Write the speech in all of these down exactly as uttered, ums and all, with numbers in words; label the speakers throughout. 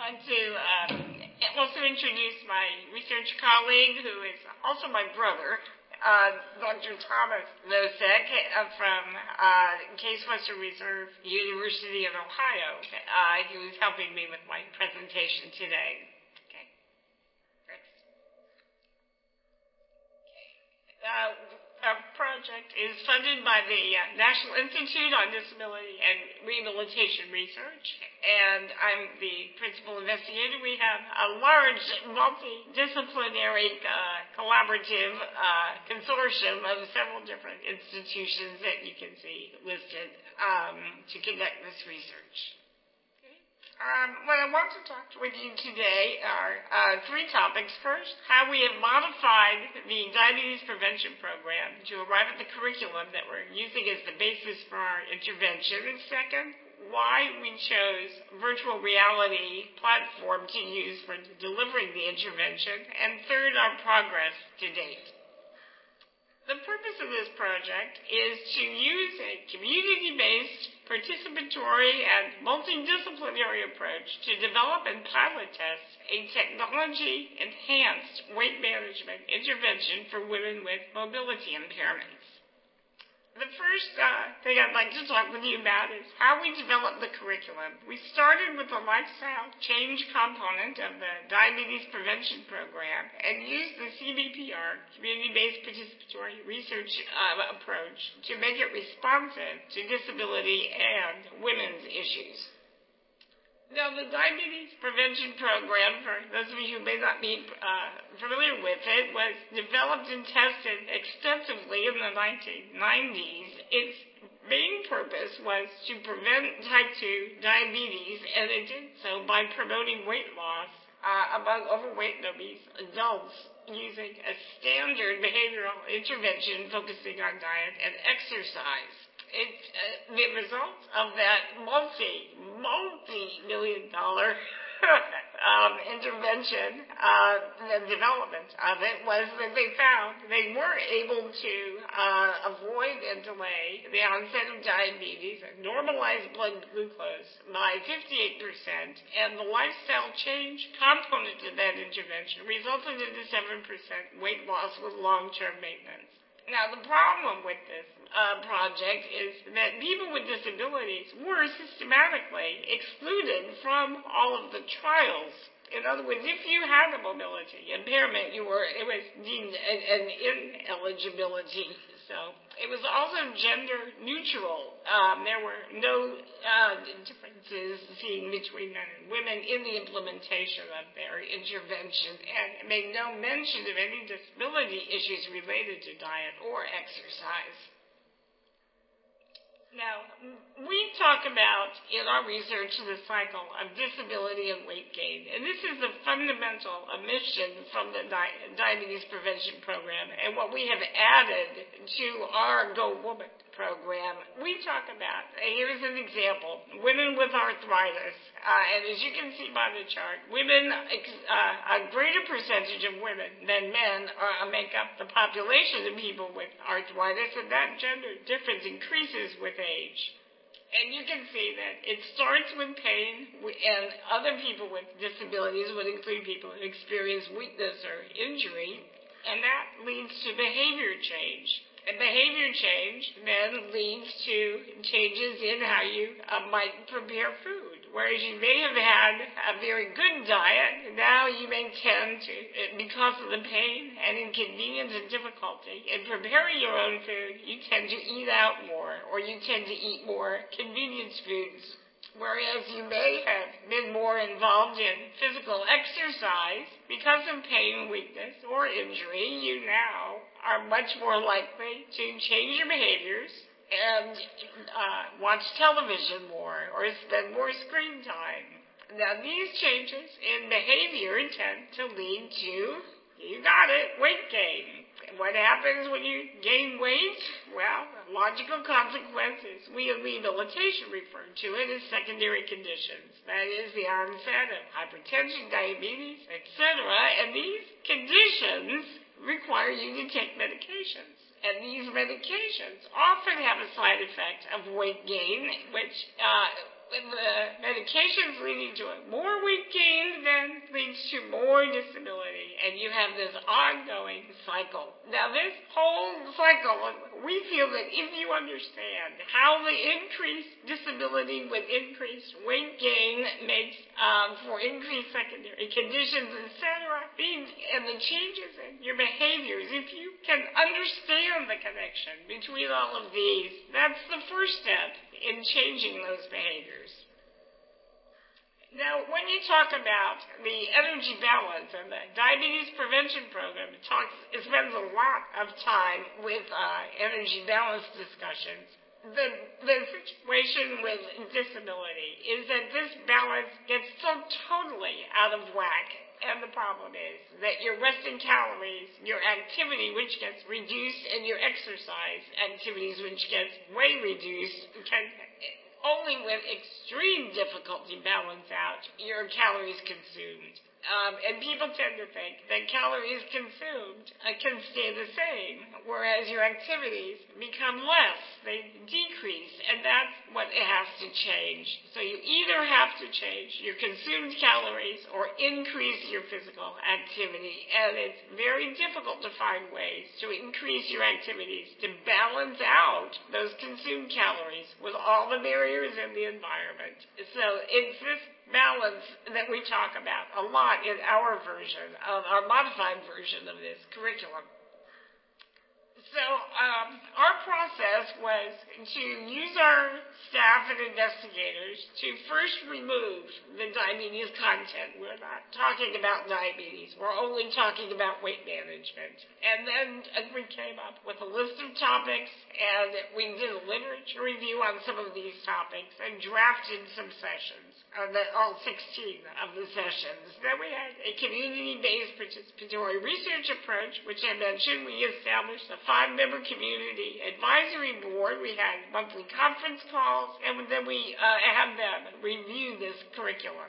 Speaker 1: want to um, also introduce my research colleague, who is also my brother, uh, Doctor Thomas Nosek uh, from uh, Case Western Reserve University in Ohio, uh, who is helping me with my presentation today. Okay. Next. Okay. Uh, Our project is funded by the uh, National Institute on Disability and Rehabilitation Research, and I'm the principal investigator. We have a large multidisciplinary uh, collaborative uh, consortium of several different institutions that you can see listed um, to conduct this research. Um, what I want to talk with you today are uh, three topics. First, how we have modified the diabetes prevention program to arrive at the curriculum that we're using as the basis for our intervention. And second, why we chose virtual reality platform to use for delivering the intervention. And third, our progress to date. The purpose of this project is to use a community-based, participatory, and multidisciplinary approach to develop and pilot test a technology-enhanced weight management intervention for women with mobility impairments. The first uh, thing I'd like to talk with you about is how we developed the curriculum. We started with the lifestyle change component of the diabetes prevention program and used the C B P R, community-based participatory research uh, approach, to make it responsive to disability and women's issues. Now, the diabetes prevention program, for those of you who may not be uh, familiar with it, was developed and tested extensively in the nineteen nineties. Its main purpose was to prevent type two diabetes, and it did so by promoting weight loss uh, among overweight and obese adults using a standard behavioral intervention focusing on diet and exercise. It, uh, the result of that multi, multi-million dollar um, intervention, uh, the development of it, was that they found they were able to uh, avoid and delay the onset of diabetes and normalize blood glucose by fifty-eight percent, and the lifestyle change component of that intervention resulted in a seven percent weight loss with long-term maintenance. Now, the problem with this uh, project is that people with disabilities were systematically excluded from all of the trials. In other words, if you had a mobility impairment, you were it was deemed an, an ineligibility. So it was also gender neutral. Um, there were no uh, differences seen between men and women in the implementation of their intervention, and made no mention of any disability issues related to diet or exercise. Now, we talk about in our research the cycle of disability and weight gain, and this is a fundamental omission from the di- diabetes prevention program and what we have added to our Go Woman program. We talk about, here's an example, women with arthritis, uh, and as you can see by the chart, women, uh, a greater percentage of women than men are, make up the population of people with arthritis, and that gender difference increases with age. And you can see that it starts with pain, and other people with disabilities would include people who experience weakness or injury, and that leads to behavior change. And behavior change then leads to changes in how you uh, might prepare food. Whereas you may have had a very good diet, now you may tend to, because of the pain and inconvenience and difficulty in preparing your own food, you tend to eat out more, or you tend to eat more convenience foods. Whereas you may have been more involved in physical exercise, because of pain, weakness, or injury, you now are much more likely to change your behaviors and uh, watch television more or spend more screen time. Now, these changes in behavior tend to lead to, you got it, weight gain. What happens when you gain weight? Well, logical consequences. We in rehabilitation refer to it as secondary conditions. That is the onset of hypertension, diabetes, et cetera. And these conditions require you to take medications. And these medications often have a side effect of weight gain, which uh, with the medications leading to it. More weight gain then leads to more disability, and you have this ongoing cycle. Now, this whole cycle, we feel that if you understand how the increased disability with increased weight gain makes um, for increased secondary conditions, et cetera, and the changes in your behaviors, if you can understand the connection between all of these, that's the first step in changing those behaviors. Now, when you talk about the energy balance and the diabetes prevention program, it, talks, it spends a lot of time with uh, energy balance discussions. The, the situation with disability is that this balance gets so totally out of whack. And the problem is that your resting calories, your activity which gets reduced, and your exercise activities which gets way reduced can only with extreme difficulty balance out your calories consumed. Um, and people tend to think that calories consumed uh, can stay the same, whereas your activities become less. They decrease, and that's what it has to change. So you either have to change your consumed calories or increase your physical activity, and it's very difficult to find ways to increase your activities to balance out those consumed calories with all the barriers in the environment. So it's this balance that we talk about a lot in our version of our modified version of this curriculum. So um, our process was to use our staff and investigators to first remove the diabetes content. We're not talking about diabetes. We're only talking about weight management. And then uh, we came up with a list of topics, and we did a literature review on some of these topics and drafted some sessions, uh, the, all sixteen of the sessions. Then we had a community-based participatory research approach, which I mentioned. We established a five-member community advisory board. We had monthly conference calls, and then we uh, had them review this curriculum.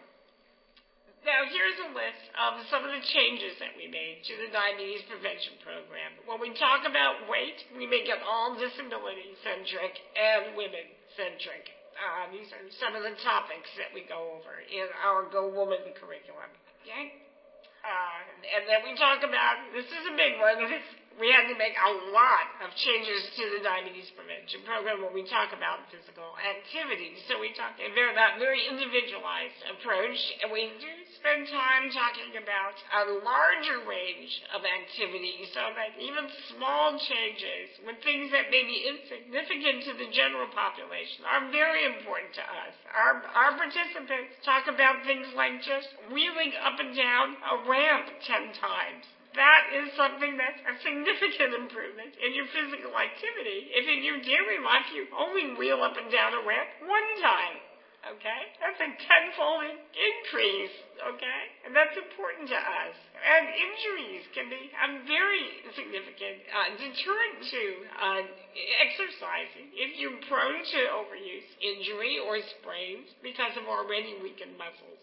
Speaker 1: Now, here's a list of some of the changes that we made to the diabetes prevention program. When we talk about weight, we make it all disability-centric and women-centric. Uh, these are some of the topics that we go over in our Go Woman curriculum. Okay? Uh, and then we talk about, this is a big one, we had to make a lot of changes to the diabetes prevention program when we talk about physical activity. So we talk about a very individualized approach, and we do spend time talking about a larger range of activities so that even small changes with things that may be insignificant to the general population are very important to us. Our, our participants talk about things like just wheeling up and down a ramp ten times. That is something that's a significant improvement in your physical activity if in your daily life you only wheel up and down a ramp one time. Okay? That's a tenfold increase. Okay? And that's important to us. And injuries can be a very significant uh, deterrent to uh, exercising if you're prone to overuse, injury, or sprains because of already weakened muscles.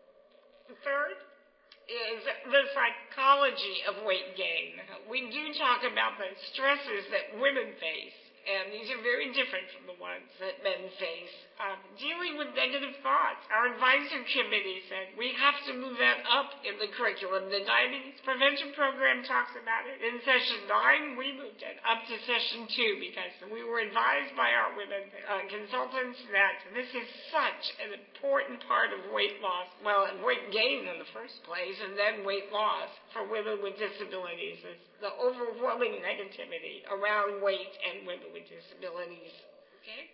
Speaker 1: Third is the psychology of weight gain. We do talk about the stresses that women face, and these are very different from the ones that men face. Um, dealing with negative thoughts. Our advisory committee said we have to move that up in the curriculum. The diabetes prevention program talks about it. In session nine, we moved it up to session two because we were advised by our women uh, consultants that this is such an important part of weight loss, well, weight gain in the first place, and then weight loss for women with disabilities. Is the overwhelming negativity around weight and women with disabilities. Okay?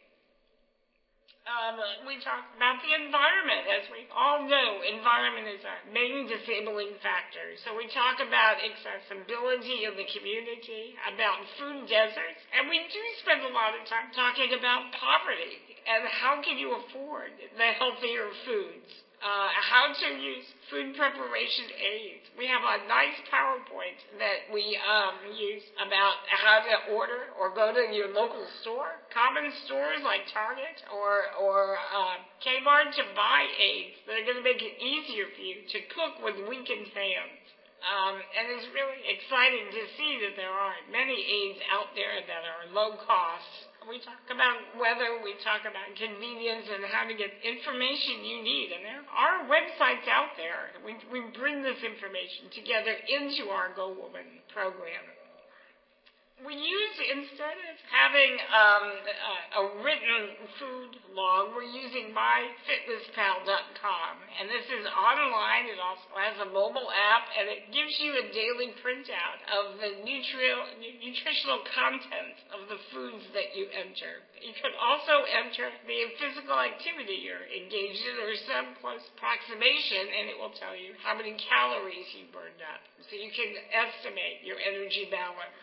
Speaker 1: Um, we talked about the environment. As we all know, environment is our main disabling factor. So we talk about accessibility in the community, about food deserts, and we do spend a lot of time talking about poverty and how can you afford the healthier foods. Uh, how to use food preparation aids. We have a nice PowerPoint that we um, use about how to order or go to your local store, common stores like Target or, or uh, Kmart, to buy aids that are going to make it easier for you to cook with weakened hands. Um, and it's really exciting to see that there are many aids out there that are low cost We talk about weather, we talk about convenience and how to get information you need. And there are websites out there. We, we bring this information together into our Go Woman program. We use, instead of having um, a, a written food log, we're using my fitness pal dot com. And this is online. It also has a mobile app, and it gives you a daily printout of the nutri- nutritional content of the foods that you enter. You can also enter the physical activity you're engaged in or some close approximation, and it will tell you how many calories you burned up. So you can estimate your energy balance.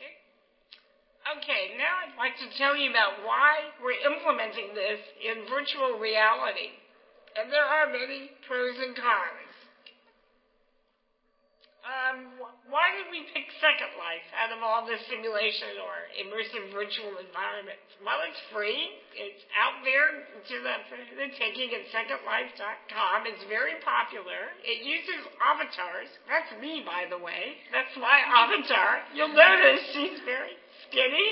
Speaker 1: Okay, now I'd like to tell you about why we're implementing this in virtual reality. And there are many pros and cons. Um, why did we pick Second Life out of all the simulation or immersive virtual environments? Well, it's free. It's out there to the, the taking at second life dot com. It's very popular. It uses avatars. That's me, by the way. That's my avatar. You'll notice she's very skinny,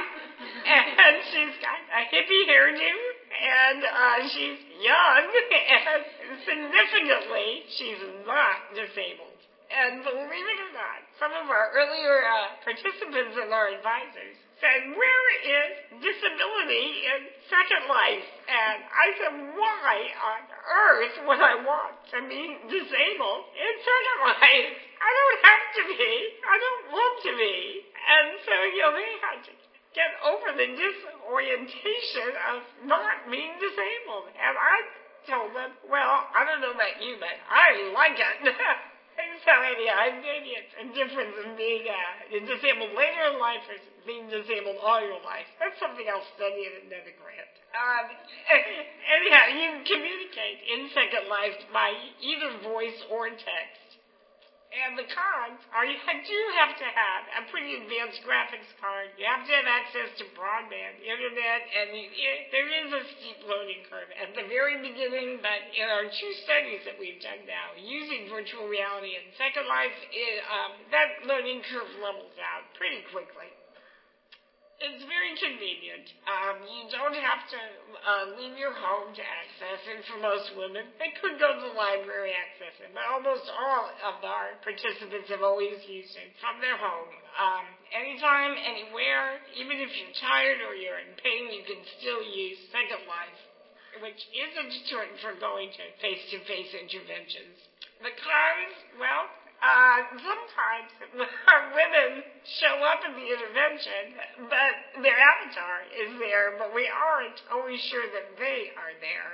Speaker 1: and she's got a hippie hairdo, and uh, she's young, and significantly, she's not disabled. And believe it or not, some of our earlier uh, participants and our advisors said, where is disability in Second Life? And I said, why on earth would I want to be disabled in Second Life? I don't have to be. I don't want to be. And so, you know, they had to get over the disorientation of not being disabled. And I told them, well, I don't know about you, but I like it. And so, anyhow, maybe it's a difference in being uh, disabled later in life or being disabled all your life. That's something I'll study in another grant. Um, anyhow, you can communicate in Second Life by either voice or text. And the cons are you do have to have a pretty advanced graphics card. You have to have access to broadband internet, and you, it, there is a steep learning curve at the very beginning. But in our two studies that we've done now, using virtual reality in Second Life, it, um, that learning curve levels out pretty quickly. It's very convenient. Um, you don't have to uh, leave your home to access it for most women. They could go to the library access it, but almost all of our participants have always used it from their home. Um, anytime, anywhere, even if you're tired or you're in pain, you can still use Second Life, which is a deterrent for going to face-to-face interventions. The cons, well, Uh, sometimes women show up at the intervention, but their avatar is there, but we aren't always sure that they are there.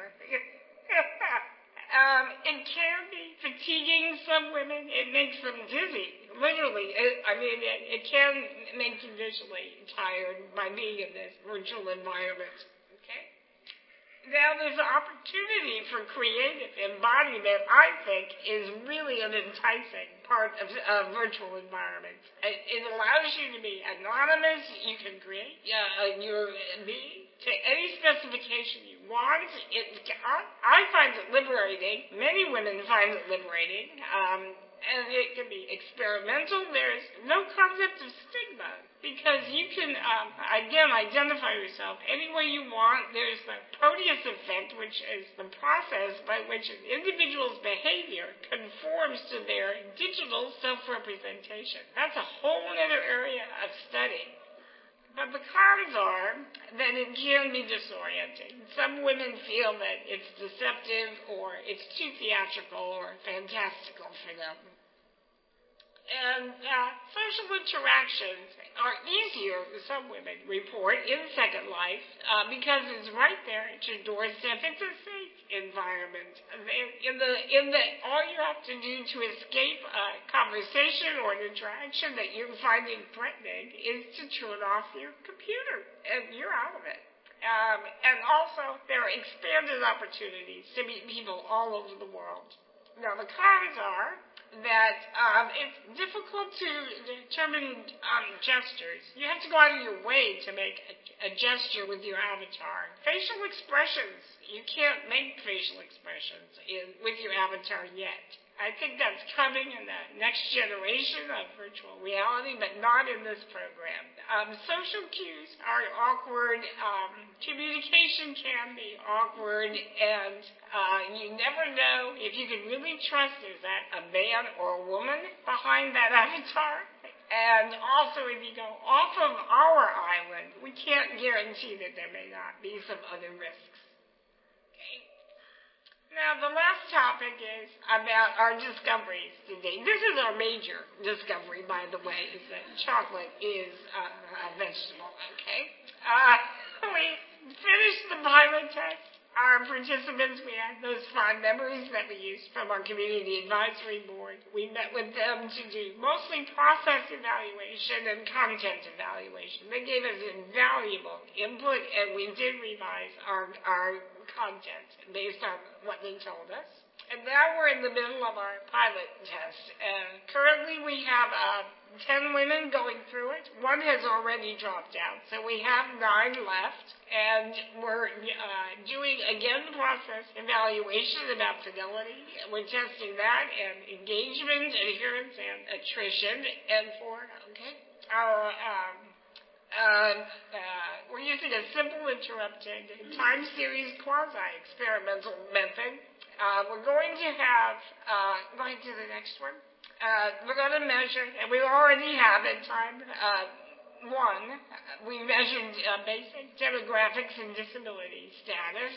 Speaker 1: um, it can be fatiguing some women. It makes them dizzy. Literally, it, I mean, it, it can make you visually tired by being in this virtual environment. Now, there's an opportunity for creative embodiment, I think, is really an enticing part of a virtual environment. It, it allows you to be anonymous. You can create uh, your me to any specification you want. It, I, I find it liberating. Many women find it liberating. Um, and it can be experimental. There's no concept of stigma because you can, um, again, identify yourself any way you want. There's the Proteus effect, which is the process by which an individual's behavior conforms to their digital self-representation. That's a whole other area of study. But the cons are that it can be disorienting. Some women feel that it's deceptive or it's too theatrical or fantastical for them. And uh, social interactions are easier, some women report, in Second Life uh, because it's right there at your doorstep. It's a safe environment. In the, in the, all you have to do to escape a conversation or an interaction that you're finding threatening is to turn off your computer, and you're out of it. Um, and also, there are expanded opportunities to meet people all over the world. Now, the cons are that um, it's difficult to determine um, gestures. You have to go out of your way to make a, a gesture with your avatar. Facial expressions, you can't make facial expressions in, with your avatar yet. I think that's coming in the next generation of virtual reality, but not in this program. Um, social cues are awkward. Um, communication can be awkward, and uh, you never know if you can really trust, is that a man or a woman behind that avatar? And also, if you go off of our island, we can't guarantee that there may not be some other risks. Now, the last topic is about our discoveries today. This is our major discovery, by the way, is that chocolate is uh, a vegetable, okay? Uh, we finished the pilot test. Our participants, we had those five members that we used from our community advisory board. We met with them to do mostly process evaluation and content evaluation. They gave us invaluable input, and we did revise our, our content based on what they told us. And now we're in the middle of our pilot test. Uh, currently we have uh, ten women going through it. One has already dropped out, so we have nine left. And we're uh, doing, again, process evaluation about fidelity. We're testing that and engagement, adherence, and attrition. And for, okay, our... Um, Uh, uh, we're using a simple interrupted time series quasi-experimental method. Uh, we're going to have, uh, going to the next one, uh, we're going to measure, and we already have in time uh, one, we measured uh, basic demographics and disability status.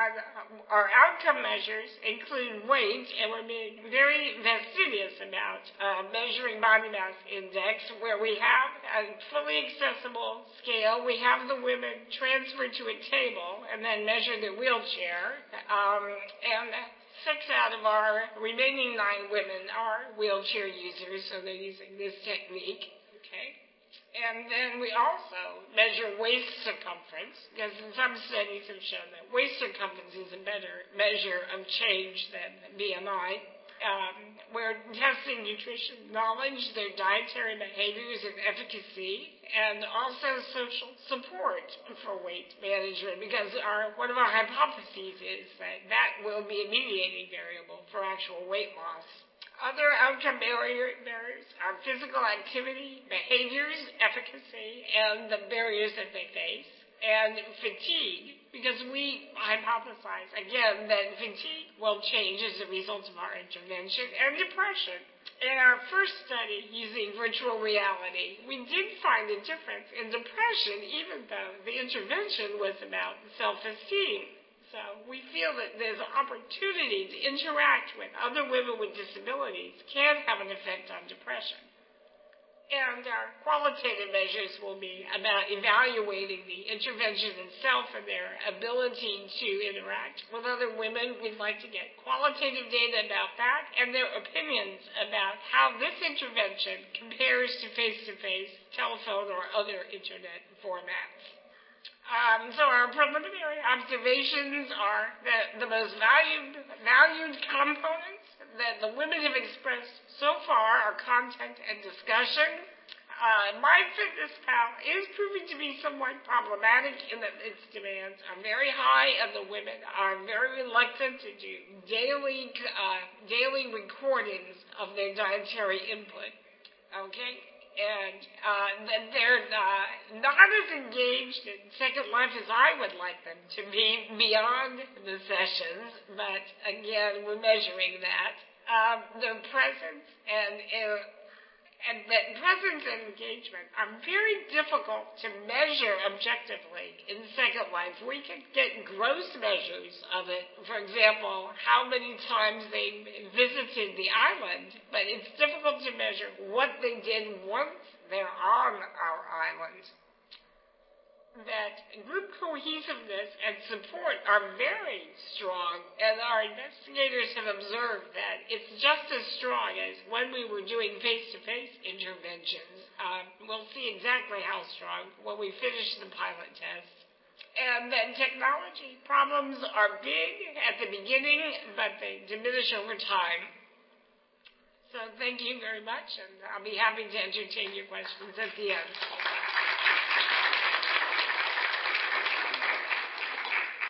Speaker 1: Uh, our outcome measures include weight, and we're being very fastidious about uh, measuring body mass index, where we have a fully accessible scale. We have the women transferred to a table and then measure their wheelchair. Um, and six out of our remaining nine women are wheelchair users, so they're using this technique. Okay. And then we also measure waist circumference, because some studies have shown that waist circumference is a better measure of change than B M I. Um, we're testing nutrition knowledge, their dietary behaviors and efficacy, and also social support for weight management, because our, one of our hypotheses is that that will be a mediating variable for actual weight loss. Other outcome barrier, barriers are physical activity, behaviors, efficacy, and the barriers that they face, and fatigue, because we hypothesize, again, that fatigue will change as a result of our intervention, and depression. In our first study using virtual reality, we did find a difference in depression, even though the intervention was about self-esteem. So we feel that there's an opportunity to interact with other women with disabilities can have an effect on depression. And our qualitative measures will be about evaluating the intervention itself and their ability to interact with other women. We'd like to get qualitative data about that and their opinions about how this intervention compares to face-to-face, telephone, or other internet formats. Um, so our preliminary observations are that the most valued, valued components that the women have expressed so far are content and discussion. Uh, MyFitnessPal is proving to be somewhat problematic in that its demands are very high, and the women are very reluctant to do daily, uh, daily recordings of their dietary input. Okay? And uh, they're uh, not as engaged in Second Life as I would like them to be beyond the sessions, but again, we're measuring that. Um, their presence and, uh, and that presence and engagement are very difficult to measure objectively in Second Life. We can get gross measures of it, for example, how many times they visited the island, but it's difficult to measure what they did once they're on our island. That group cohesiveness and support are very strong, and our investigators have observed that it's just as strong as when we were doing face-to-face interventions. Um, we'll see exactly how strong when we finish the pilot test. And then technology problems are big at the beginning, but they diminish over time. So thank you very much, and I'll be happy to entertain your questions at the end.